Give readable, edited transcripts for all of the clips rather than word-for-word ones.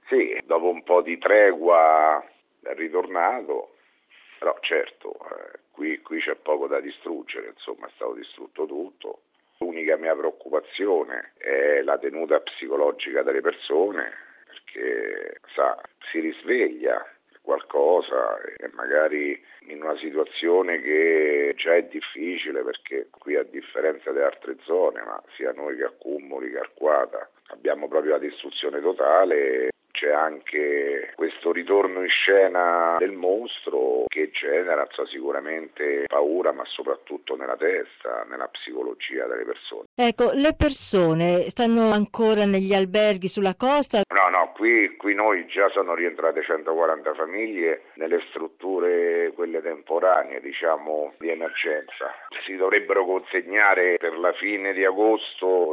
Sì, dopo un po' di tregua è ritornato, però certo, qui c'è poco da distruggere, insomma è stato distrutto tutto. L'unica mia preoccupazione è la tenuta psicologica delle persone, perché sa, si risveglia qualcosa e magari in una situazione che già è difficile, perché qui a differenza delle altre zone, ma sia noi che a Cumoli che a Arquata abbiamo proprio la distruzione totale. C'è anche questo ritorno in scena del mostro che genera sicuramente paura, ma soprattutto nella testa, nella psicologia delle persone. Ecco, le persone stanno ancora negli alberghi sulla costa? No, qui noi già sono rientrate 140 famiglie nelle strutture, quelle temporanee, diciamo, di emergenza. Si dovrebbero consegnare per la fine di agosto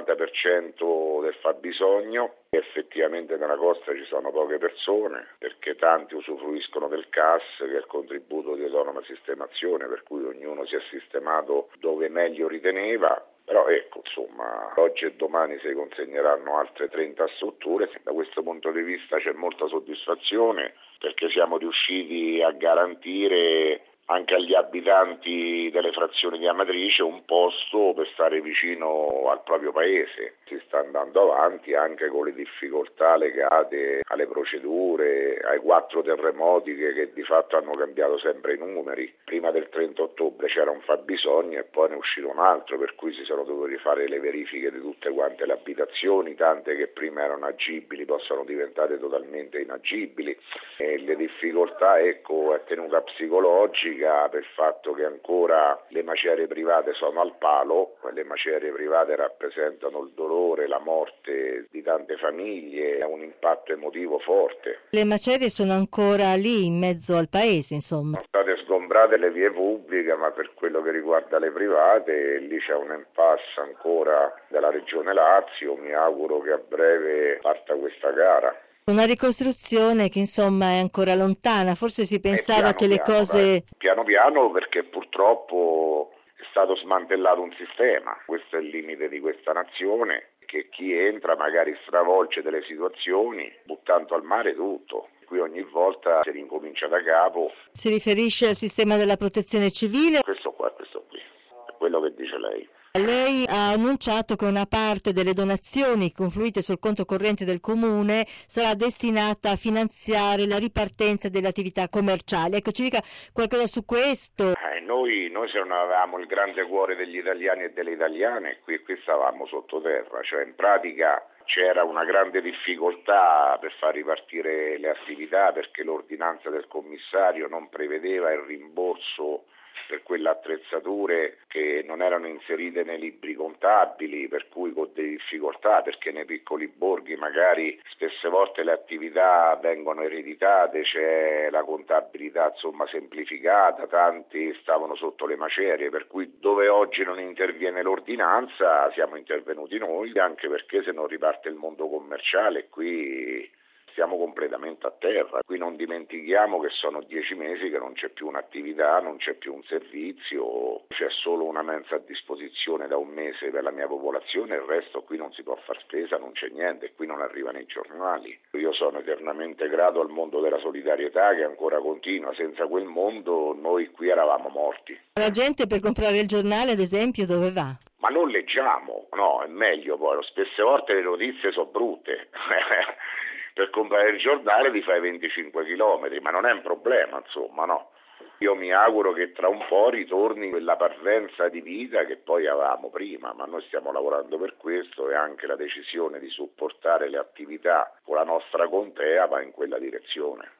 l'80% del fabbisogno. Effettivamente nella costa ci sono poche persone perché tanti usufruiscono del CAS, che è il contributo di autonoma sistemazione, per cui ognuno si è sistemato dove meglio riteneva. Però ecco, insomma, oggi e domani si consegneranno altre 30 strutture. Da questo punto di vista c'è molta soddisfazione perché siamo riusciti a garantire anche agli abitanti delle frazioni di Amatrice un posto per stare vicino al proprio paese. Si sta andando avanti anche con le difficoltà legate alle procedure, ai 4 terremoti che di fatto hanno cambiato sempre i numeri. Prima del 30 ottobre c'era un fabbisogno e poi ne è uscito un altro, per cui si sono dovuti fare le verifiche di tutte quante le abitazioni, tante che prima erano agibili possono diventare totalmente inagibili. E le difficoltà, ecco, è tenuta psicologica per il fatto che ancora le macerie private sono al palo. Le macerie private rappresentano il dolore, la morte di tante famiglie, ha un impatto emotivo forte. Le macerie sono ancora lì in mezzo al paese, insomma. Sono state sgombrate le vie pubbliche, ma per quello che riguarda le private, lì c'è un impasse ancora della Regione Lazio. Mi auguro che a breve parta questa gara. Una ricostruzione che insomma è ancora lontana, forse si E pensava piano che le piano, dai. cose. Piano piano, perché purtroppo è stato smantellato un sistema. Questo è il limite di questa nazione, che chi entra magari stravolge delle situazioni buttando al mare tutto. Qui ogni volta si ricomincia da capo. Si riferisce al sistema della protezione civile. Questo qui, è quello che dice lei. Lei ha annunciato che una parte delle donazioni confluite sul conto corrente del comune sarà destinata a finanziare la ripartenza delle attività commerciali. Ecco, ci dica qualcosa su questo. Noi se non avevamo il grande cuore degli italiani e delle italiane, qui stavamo sottoterra, cioè in pratica c'era una grande difficoltà per far ripartire le attività perché l'ordinanza del commissario non prevedeva il rimborso per quelle attrezzature che non erano inserite nei libri contabili, per cui con delle difficoltà, perché nei piccoli borghi magari spesse volte le attività vengono ereditate, c'è la contabilità insomma semplificata, tanti stavano sotto le macerie, per cui dove oggi non interviene l'ordinanza siamo intervenuti noi, anche perché se non riparte il mondo commerciale qui siamo completamente a terra. Qui non dimentichiamo che sono 10 mesi che non c'è più un'attività, non c'è più un servizio, c'è solo una mensa a disposizione da un mese per la mia popolazione, il resto qui non si può far spesa, non c'è niente, qui non arrivano i giornali. Io sono eternamente grato al mondo della solidarietà che ancora continua, senza quel mondo noi qui eravamo morti. La gente per comprare il giornale, ad esempio, dove va? Ma non leggiamo, no, è meglio poi, spesse volte le notizie sono brutte. Per comprare il giornale ti fai 25 chilometri, ma non è un problema, insomma, no. Io mi auguro che tra un po' ritorni quella parvenza di vita che poi avevamo prima, ma noi stiamo lavorando per questo e anche la decisione di supportare le attività con la nostra contea va in quella direzione.